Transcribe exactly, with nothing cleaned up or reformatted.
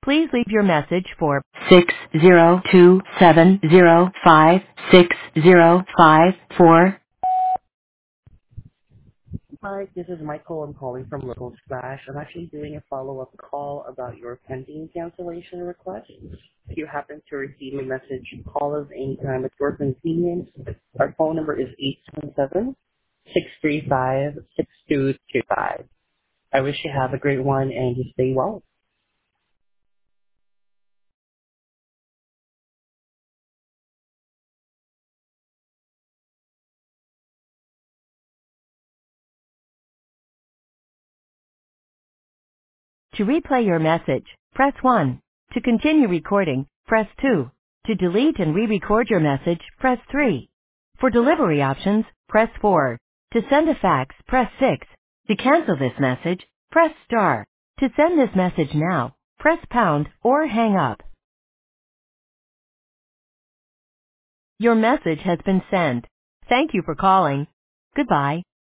Please leave your message for six zero two seven zero five six zero five four. Hi, this is Michael. I'm calling from Local Splash. I'm actually doing a follow-up call about your pending cancellation request. If you happen to receive a message, call us anytime at your convenience. Our phone number is eight seven seven, six three five, six two two five. I wish you have a great one and you stay well. To replay your message, press one. To continue recording, press two. To delete and re-record your message, press three. For delivery options, press four. To send a fax, press six. To cancel this message, press star. To send this message now, press pound or hang up. Your message has been sent. Thank you for calling. Goodbye.